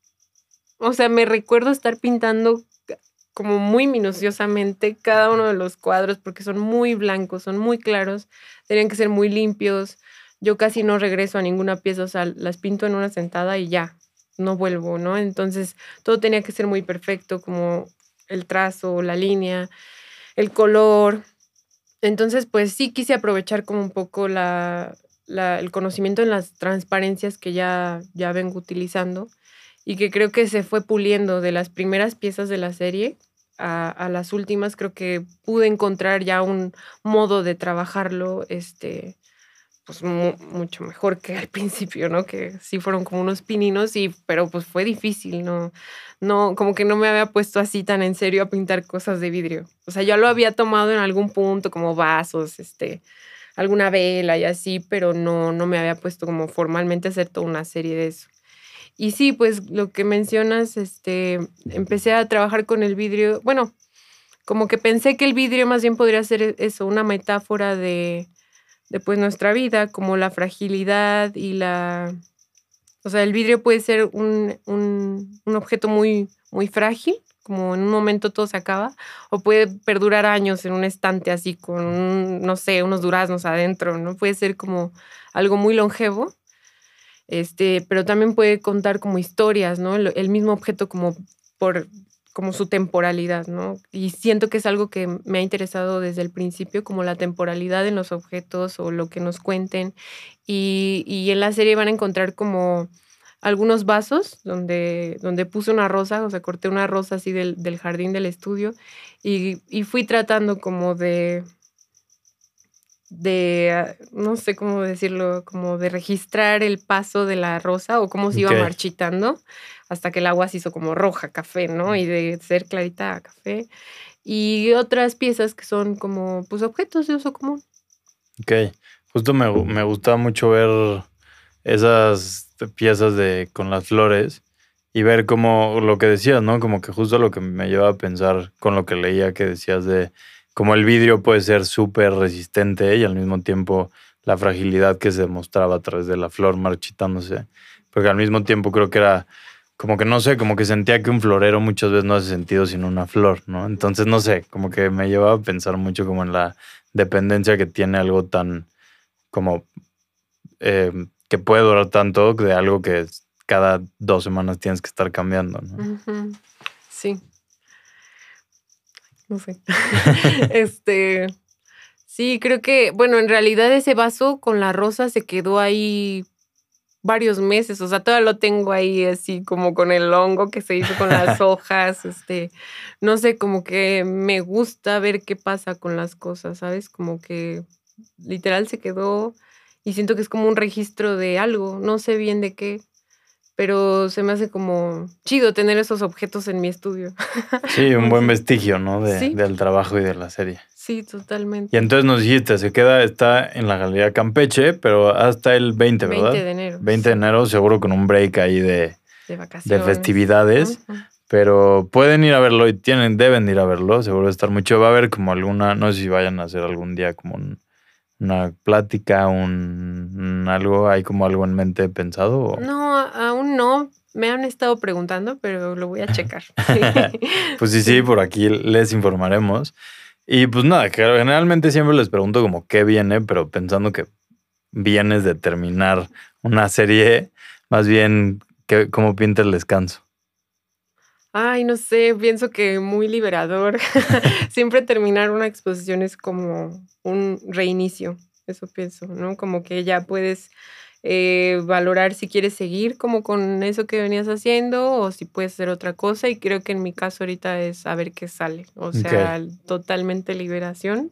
S4: o sea, me recuerdo estar pintando ca- como muy minuciosamente cada uno de los cuadros porque son muy blancos, son muy claros, tenían que ser muy limpios. Yo casi no regreso a ninguna pieza, o sea, las pinto en una sentada y ya, no vuelvo, ¿no? Entonces, todo tenía que ser muy perfecto, como el trazo, la línea, el color. Entonces, pues sí quise aprovechar como un poco la, la- el conocimiento en las transparencias que ya, ya vengo utilizando y que creo que se fue puliendo de las primeras piezas de la serie a, a las últimas. Creo que pude encontrar ya un modo de trabajarlo, este, pues mu- mucho mejor que al principio, ¿no? Que sí fueron como unos pininos y, pero pues fue difícil, ¿no? No, como que no me había puesto así tan en serio a pintar cosas de vidrio. O sea, yo lo había tomado en algún punto como vasos, este, alguna vela y así, pero no, no me había puesto como formalmente a hacer toda una serie de eso. Y sí, pues lo que mencionas, este, empecé a trabajar con el vidrio. Bueno, como que pensé que el vidrio más bien podría ser e- eso, una metáfora de, de pues nuestra vida, como la fragilidad y la... O sea, el vidrio puede ser un, un, un objeto muy, muy frágil, como en un momento todo se acaba, o puede perdurar años en un estante así con, un, no sé, unos duraznos adentro, ¿no? Puede ser como algo muy longevo, este, pero también puede contar como historias, ¿no? El, el mismo objeto como por como su temporalidad, ¿no? Y siento que es algo que me ha interesado desde el principio, como la temporalidad en los objetos o lo que nos cuenten. Y, y en la serie van a encontrar como algunos vasos donde, donde puse una rosa, o sea, corté una rosa así del, del jardín del estudio y, y fui tratando como de, de, ah, no sé cómo decirlo, como de registrar el paso de la rosa o cómo se iba
S1: Ok.
S4: marchitando hasta que el agua se hizo como roja, café, ¿no? Y de ser clarita a café. Y otras piezas que son como, pues, objetos de uso común.
S1: Ok. Justo me, gu- me gustaba mucho ver esas piezas de con las flores y ver como lo que decías, ¿no? Como que justo lo que me lleva a pensar con lo que leía que decías de cómo el vidrio puede ser súper resistente y al mismo tiempo la fragilidad que se mostraba a través de la flor marchitándose. Porque al mismo tiempo creo que era como que no sé, como que sentía que un florero muchas veces no hace sentido sin una flor, ¿no? Entonces no sé, como que me llevaba a pensar mucho como en la dependencia que tiene algo tan como eh, que puede durar tanto de algo que es- cada dos semanas tienes que estar cambiando, ¿no?
S4: Ujú. Sí, no sé. Este, sí, creo que, bueno, en realidad ese vaso con la rosa se quedó ahí varios meses, o sea, todavía lo tengo ahí así como con el hongo que se hizo con las hojas, este, no sé, como que me gusta ver qué pasa con las cosas, ¿sabes? Como que literal se quedó y siento que es como un registro de algo, no sé bien de qué, pero se me hace como chido tener esos objetos en mi estudio.
S1: Sí, un
S4: No
S1: buen
S4: sé.
S1: vestigio, ¿no? De,
S4: Sí.
S1: del trabajo y de la serie.
S4: Sí, totalmente.
S1: Y entonces nos dijiste, se queda, está en la Galería Campeche, pero hasta el veinte, ¿verdad?
S4: veinte de enero.
S1: veinte de
S4: sí,
S1: enero, seguro con un break ahí de,
S4: de
S1: de
S4: vacaciones.
S1: festividades.
S4: Ujú.
S1: Pero pueden ir a verlo y tienen, deben ir a verlo. Seguro va a estar mucho. Va a haber como alguna, no sé si vayan a hacer algún día como un- una plática, un, un algo, hay como algo en mente pensado. ¿O?
S4: No, a- aún no. Me han estado preguntando, pero lo voy a checar.
S1: Pues sí, sí, por aquí les informaremos. Y pues nada, que generalmente siempre les pregunto como qué viene, pero pensando que vienes de terminar una serie, más bien que, cómo pinta el descanso.
S4: Ay, no sé, pienso que muy liberador. Siempre terminar una exposición es como un reinicio, eso pienso, ¿no? Como que ya puedes eh, valorar si quieres seguir como con eso que venías haciendo o si puedes hacer otra cosa. Y creo que en mi caso ahorita es saber qué sale. O sea, totalmente liberación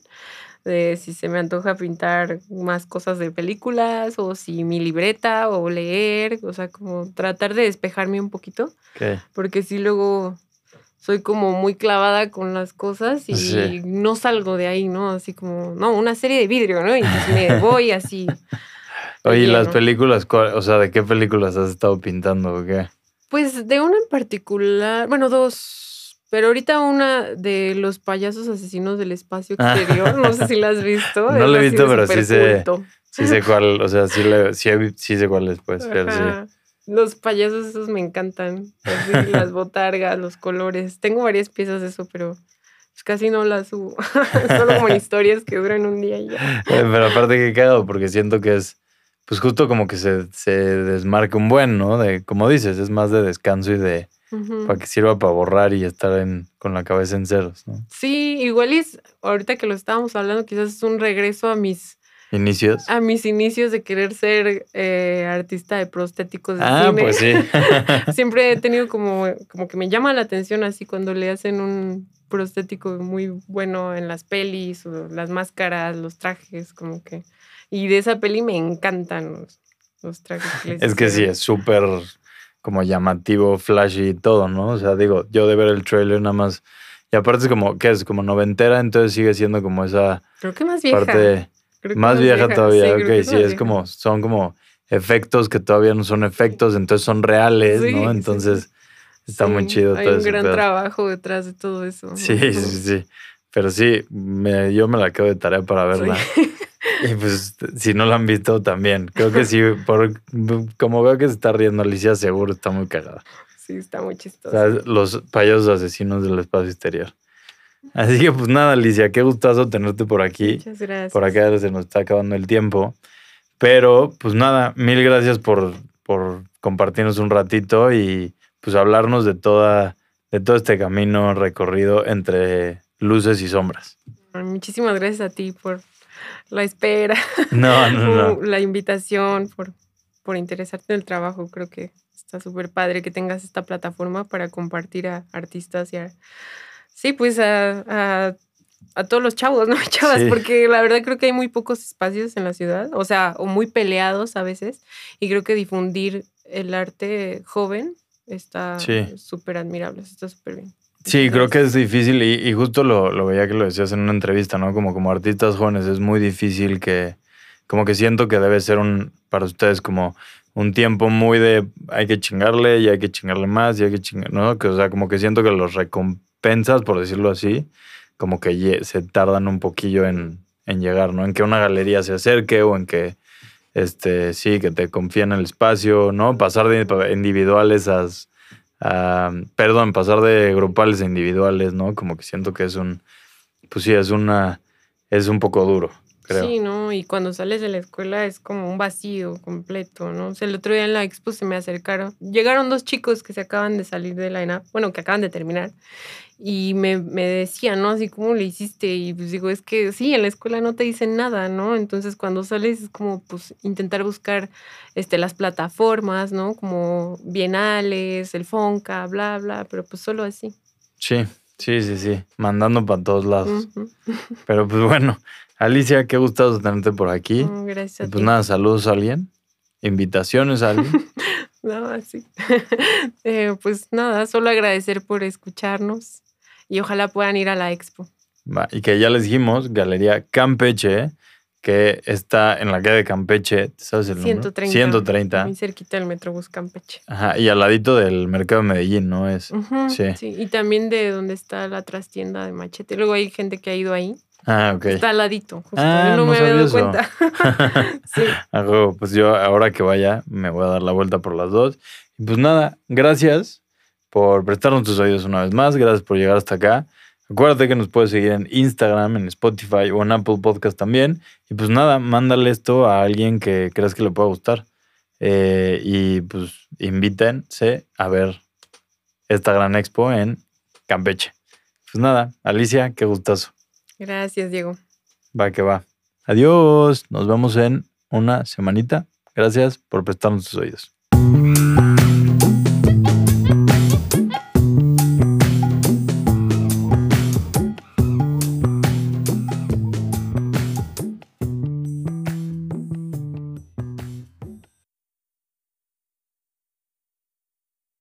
S4: de si se me antoja pintar más cosas de películas o si mi libreta o leer, o sea, como tratar de despejarme un poquito.
S1: Ok.
S4: Porque sí luego soy como muy clavada con las cosas y
S1: Sí.
S4: no salgo de ahí, ¿no? Así como, no, una serie de vidrio, ¿no? Y pues me voy así. de
S1: Oye, ¿y las
S4: lleno.
S1: películas, cuál- o sea, de qué películas has estado pintando o qué?
S4: Pues de una en particular, bueno, dos, pero ahorita una de los payasos asesinos del espacio exterior, no sé si la has visto.
S1: No
S4: es
S1: la he
S4: así
S1: visto,
S4: de
S1: pero sí sé,
S4: superculto.
S1: sí sé cuál, o sea, sí, le, sí, he vi- sí sé cuál es, pues, pero sí.
S4: Ajá. Los payasos esos me encantan. Así, las botargas, los colores. Tengo varias piezas de eso, pero pues casi no las subo. Solo como en historias que duran un día y ya.
S1: Eh, Pero aparte que cagado, porque siento que es, pues justo como que se, se desmarca un buen, ¿no? De, como dices, es más de descanso y de,
S4: Ujú.
S1: para que sirva para borrar y estar en, con la cabeza en ceros, ¿no?
S4: Sí, igual es, ahorita que lo estábamos hablando, quizás es un regreso a mis,
S1: Inicios.
S4: a mis inicios de querer ser eh, artista de prostéticos de
S1: Ah,
S4: cine.
S1: pues sí.
S4: Siempre he tenido como, como que me llama la atención así cuando le hacen un prostético muy bueno en las pelis o las máscaras, los trajes, como que. Y de esa peli me encantan los, los trajes que les
S1: Es que sí,
S4: hicieron.
S1: es súper como llamativo, flashy y todo, ¿no? O sea, digo, yo de ver el trailer nada más. Y aparte es como, ¿qué es? Como noventera, entonces sigue siendo como esa
S4: Creo que más vieja.
S1: parte
S4: Creo que
S1: más vieja todavía.
S4: Sí,
S1: Ok,
S4: creo que es
S1: sí,
S4: más
S1: es
S4: vieja.
S1: como, son como efectos que todavía no son efectos, entonces son reales,
S4: Sí,
S1: ¿no?
S4: sí,
S1: Entonces
S4: sí.
S1: está
S4: Sí,
S1: muy chido
S4: hay
S1: todo
S4: un
S1: ese
S4: gran
S1: pedo.
S4: trabajo detrás de todo eso.
S1: Sí, sí,
S4: Ujú.
S1: sí, sí. Pero sí, me- yo me la quedo de tarea para verla.
S4: Sí.
S1: Y pues, si no la han visto, también. Creo que sí, por, como veo que se está riendo Alicia, seguro está muy cagada.
S4: Sí, está muy
S1: O
S4: chistoso.
S1: sea, los payasos asesinos del espacio exterior. Así que, pues nada, Alicia, qué gustazo tenerte por aquí.
S4: Muchas gracias.
S1: Por acá se nos está acabando el tiempo. Pero, pues nada, mil gracias por, por compartirnos un ratito y pues hablarnos de toda, de todo este camino recorrido entre luces y sombras.
S4: Muchísimas gracias a ti por la espera,
S1: No, no, no.
S4: por la invitación, por, por interesarte en el trabajo. Creo que está súper padre que tengas esta plataforma para compartir a artistas y a, sí, pues a, a, a todos los chavos, ¿no? Chavas,
S1: Sí.
S4: porque la verdad creo que hay muy pocos espacios en la ciudad, o sea, o muy peleados a veces, y creo que difundir el arte joven está
S1: Sí.
S4: súper admirable, está súper bien.
S1: Sí,
S4: Muchas
S1: creo que
S4: gracias.
S1: es difícil y, y justo lo, lo veía que lo decías en una entrevista, ¿no? Como, como artistas jóvenes es muy difícil que, como que siento que debe ser un, para ustedes como un tiempo muy de hay que chingarle y hay que chingarle más y hay que chingar, ¿no? Que, o sea, como que siento que los recompensas, por decirlo así, como que lle- se tardan un poquillo en, en llegar, ¿no? En que una galería se acerque o en que, este, sí, que te confíen el espacio, ¿no? Pasar de individuales a... a- perdón, pasar de grupales a individuales, ¿no? Como que siento que es un, pues sí, es una, es un poco duro. creo.
S4: Sí, ¿no? Y cuando sales de la escuela es como un vacío completo, ¿no? O sea, el otro día en la expo se me acercaron. Llegaron dos chicos que se acaban de salir de la ENAP, bueno, que acaban de terminar. Y me, me decían, ¿no? Así, ¿cómo le hiciste? Y pues digo, es que sí, en la escuela no te dicen nada, ¿no? Entonces cuando sales es como, pues, intentar buscar este, las plataformas, ¿no? Como Bienales, el Fonca, bla, bla, pero pues solo así.
S1: Sí, sí, sí, sí. Mandando para todos lados.
S4: Ujú.
S1: Pero pues bueno, Alicia, qué gustoso tenerte por aquí.
S4: Mm, Gracias
S1: Y
S4: a
S1: pues
S4: ti.
S1: nada, saludos a alguien. Invitaciones a alguien.
S4: No, así. Eh, pues nada, solo agradecer por escucharnos y ojalá puedan ir a la expo.
S1: Va, y que ya les dijimos, Galería Campeche, que está en la calle de Campeche, ¿sabes el número?
S4: ciento treinta.
S1: ciento treinta.
S4: Muy cerquita del Metrobús Campeche.
S1: Ajá, y al ladito del mercado de Medellín, ¿no es?
S4: Ujú,
S1: Sí.
S4: sí. Y también de donde está la trastienda de Machete. Luego hay gente que ha ido ahí.
S1: Ah, ok.
S4: Está al ladito, justo.
S1: Ah,
S4: Yo no,
S1: no
S4: me había
S1: sabía
S4: dado
S1: eso.
S4: cuenta. Sí.
S1: A huevo, pues yo ahora que vaya me voy a dar la vuelta por las dos. Y pues nada, gracias por prestarnos tus oídos una vez más. Gracias por llegar hasta acá. Acuérdate que nos puedes seguir en Instagram, en Spotify o en Apple Podcast también. Y pues nada, mándale esto a alguien que creas que le pueda gustar. Eh, y pues invítense a ver esta gran expo en Campeche. Pues nada, Alicia, qué gustazo.
S4: Gracias, Diego.
S1: Va que va. Adiós. Nos vemos en una semanita. Gracias por prestarnos tus oídos.